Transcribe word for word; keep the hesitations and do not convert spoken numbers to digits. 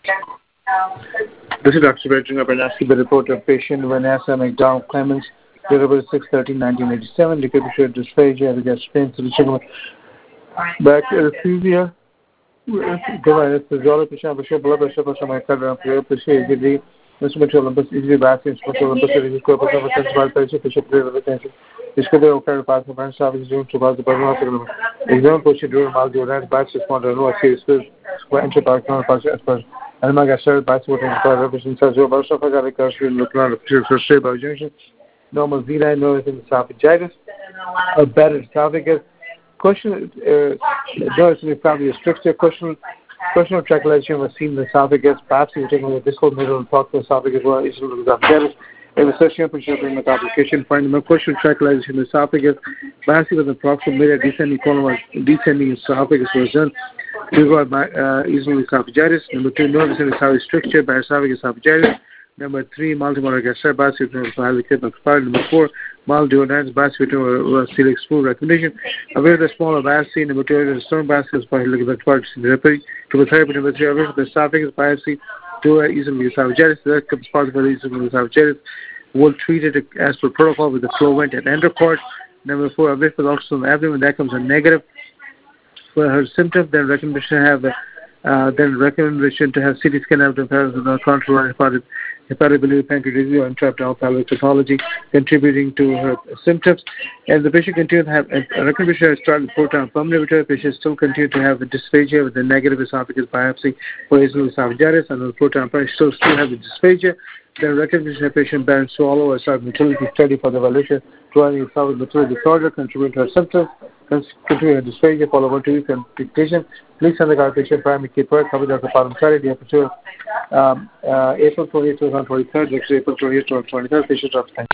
This is Doctor Bedringer Bernasky, the report of patient Vanessa McDonald Clemens, date of birth six thirteen nineteen eighty-seven, decapitated dysphagia, the gas pain to the segment back anesthesia. Governor Zola Pishan Bishop, blood pressure, my cousin, Pishan, Mister Olympus, easily back in Special Olympus, Corpus of Sensible Patient, Bishop, attention. This could have occurred part of French service due to the Burma. Exam procedure, Maldives, batch responder, no serious entry park, non partial as per. And my gas batch voting for represents as well. Also, I got a cursory look around the first shape of junction. Normal vena, no in esophagitis, a better esophagus. Question, no, it's probably a stricter question. Question of trachelation was seen in the esophagus, perhaps you're taking a distal middle and talk to the esophagus, well, it's a little esophagitis. If a session opportunity with application, finding a question of trachelation in the esophagus, perhaps with the proximal mid descending colon, descending esophagus was done. Two got uh, easily esophagitis. Number two, nervous and esophagus stricture by esophagus esophagitis. Number three, multimodal gastritis, basically highly kidney expired. Number four, mild duodenus, basically was still exposed recommendation. Aware the smaller biopsy. Number two, the stone basket is partially expired in the repary. Chemotherapy. Number three, aware the esophagus biopsy. Two, easily esophagitis. That comes possible easily esophagitis. We'll treat it as per protocol with the Flovent and Endocord. Number four, aware for the ultrasound abdomen. That comes a negative. For her symptoms, then recommendation have uh, then recommendation to have C T scan abdomen with control hepatic hepatobiliary pancreatitis and trapped pelvic pathology contributing to her symptoms. And the patient continued to have a recommendation to start the proton pump inhibitor. The patient still continued to have a dysphagia with a negative esophagus biopsy for nasal esophagitis, and the proton pump still still have the dysphagia. Then recommendation of patient bear and swallow or start motility study for the evaluation to any esophageal motility disorder contributing to her symptoms. Continuing dysphagia, follow one two weeks and dictation. Please send the card patient primary kit work, cover Doctor Padam Sari, day for um, uh, April twentieth, twenty twenty-three, next April twentieth, twenty twenty-three, patient of time.